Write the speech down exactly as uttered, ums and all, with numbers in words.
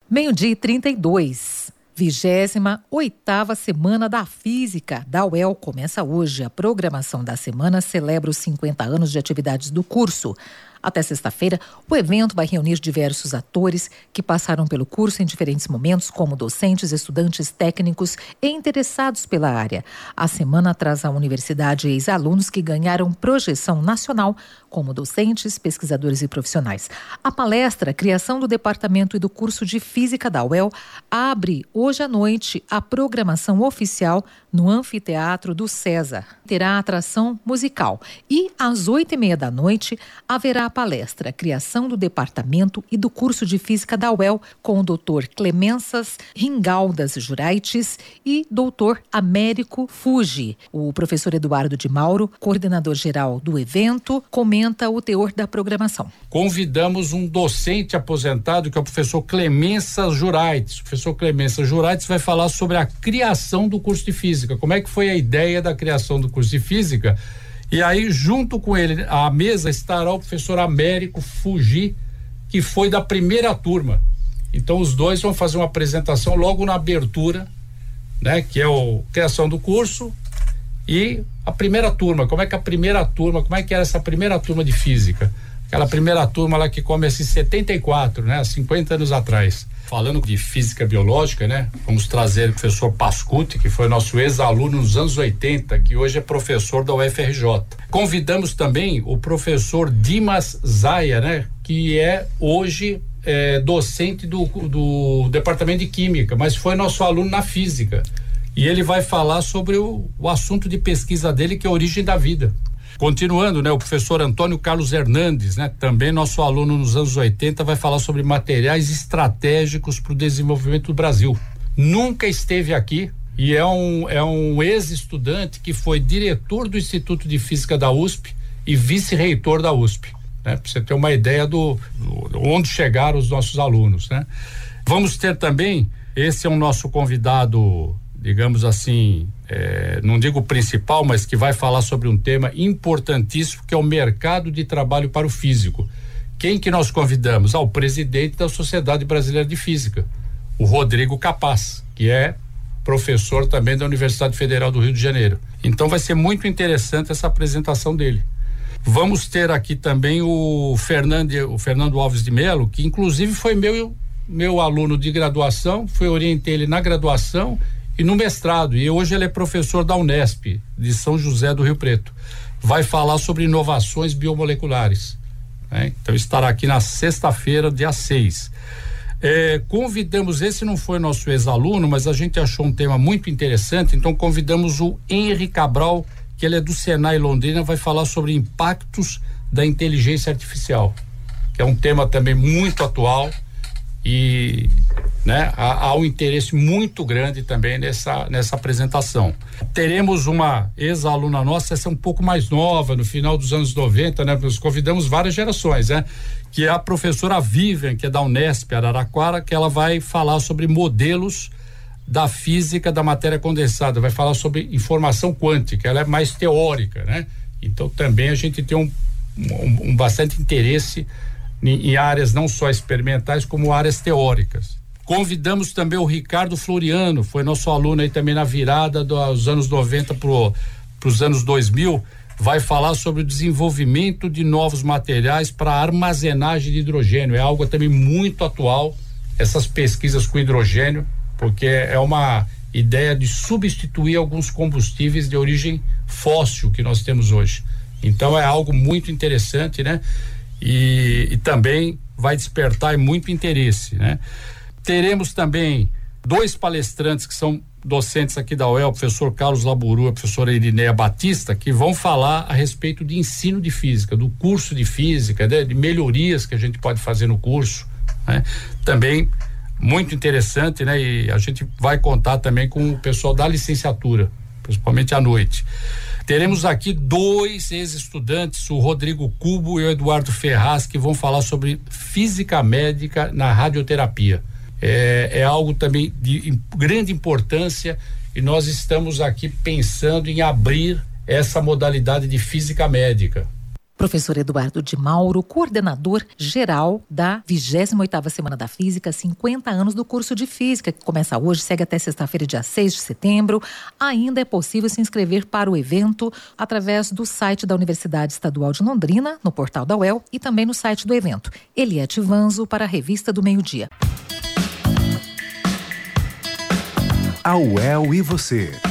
Meio-dia e trinta e dois. vigésima oitava Semana da Física da U E L começa hoje. A programação da semana celebra os cinquenta anos de atividades do curso. Até sexta-feira, o evento vai reunir diversos atores que passaram pelo curso em diferentes momentos, como docentes, estudantes, técnicos e interessados pela área. A semana traz à universidade ex-alunos que ganharam projeção nacional, como docentes, pesquisadores e profissionais. A palestra Criação do Departamento e do Curso de Física da U E L abre hoje à noite a programação oficial no Anfiteatro do César. Terá atração musical e, às oito e meia da noite, haverá a palestra Criação do Departamento e do Curso de Física da U E L com o doutor Clemensas Ringaldas Juraitis e doutor Américo Fuji. O professor Eduardo de Mauro, coordenador geral do evento, comenta o teor da programação. Convidamos um docente aposentado, que é o professor Clemensas Juraitis. O professor Clemensas Juraitis vai falar sobre a criação do curso de Física. Como é que foi a ideia da criação do curso de Física? E aí, junto com ele, à mesa estará o professor Américo Fuji, que foi da primeira turma. Então, os dois vão fazer uma apresentação logo na abertura, né? Que é a criação do curso e a primeira turma. Como é que a primeira turma, como é que era essa primeira turma de Física? Aquela primeira turma lá que começa em setenta e quatro, né? Há cinquenta anos atrás. Falando de física biológica, né? Vamos trazer o professor Pascuti, que foi nosso ex-aluno nos anos oitenta, que hoje é professor da U F R J. Convidamos também o professor Dimas Zaya, né? Que é hoje é, docente do, do Departamento de Química, mas foi nosso aluno na Física. E ele vai falar sobre o, o assunto de pesquisa dele, que é a origem da vida. Continuando, né, o professor Antônio Carlos Hernandes, né, também nosso aluno nos anos oitenta, vai falar sobre materiais estratégicos para o desenvolvimento do Brasil. Nunca esteve aqui e é um, é um ex-estudante que foi diretor do Instituto de Física da U S P e vice-reitor da U S P, né, para você ter uma ideia do, do onde chegaram os nossos alunos, né. Vamos ter também, esse é o nosso convidado, digamos assim, é, não digo principal, mas que vai falar sobre um tema importantíssimo, que é o mercado de trabalho para o físico. Quem que nós convidamos? Ah, o presidente da Sociedade Brasileira de Física, o Rodrigo Capaz, que é professor também da Universidade Federal do Rio de Janeiro. Então vai ser muito interessante essa apresentação dele. Vamos ter aqui também o Fernando, o Fernando Alves de Melo, que inclusive foi meu, meu aluno de graduação, foi orientei ele na graduação e no mestrado, e hoje ele é professor da Unesp, de São José do Rio Preto. Vai falar sobre inovações biomoleculares, né? Então estará aqui na sexta-feira, dia seis. É, convidamos, esse não foi nosso ex-aluno, mas a gente achou um tema muito interessante, então convidamos o Henry Cabral, que ele é do Senai Londrina, vai falar sobre impactos da inteligência artificial, que é um tema também muito atual e, né, há, há um interesse muito grande também nessa, nessa apresentação. Teremos uma ex-aluna nossa, essa é um pouco mais nova, no final dos anos noventa, né? Nós convidamos várias gerações, né? Que é a professora Vivian, que é da Unesp, Araraquara, que ela vai falar sobre modelos da física da matéria condensada, vai falar sobre informação quântica, ela é mais teórica, né? Então também a gente tem um, um, um bastante interesse em, em áreas não só experimentais, como áreas teóricas. Convidamos também o Ricardo Floriano, foi nosso aluno aí também na virada dos anos noventa pro, pros anos dois mil, vai falar sobre o desenvolvimento de novos materiais para armazenagem de hidrogênio, é algo também muito atual, essas pesquisas com hidrogênio, porque é uma ideia de substituir alguns combustíveis de origem fóssil que nós temos hoje. Então é algo muito interessante, né? E, e também vai despertar muito interesse, né? Teremos também dois palestrantes que são docentes aqui da U E L, o professor Carlos Laburu e a professora Irineia Batista, que vão falar a respeito de ensino de física, do curso de física, né? De melhorias que a gente pode fazer no curso, né? Também muito interessante, né? E a gente vai contar também com o pessoal da licenciatura, principalmente à noite. Teremos aqui dois ex-estudantes, o Rodrigo Cubo e o Eduardo Ferraz, que vão falar sobre física médica na radioterapia. É, é algo também de grande importância e nós estamos aqui pensando em abrir essa modalidade de física médica. Professor Eduardo de Mauro, coordenador geral da vigésima oitava Semana da Física, cinquenta anos do curso de Física, que começa hoje, segue até sexta-feira, dia seis de setembro. Ainda é possível se inscrever para o evento através do site da Universidade Estadual de Londrina, no portal da U E L e também no site do evento. Eliette Vanzo para a Revista do Meio-Dia. A U E L e você.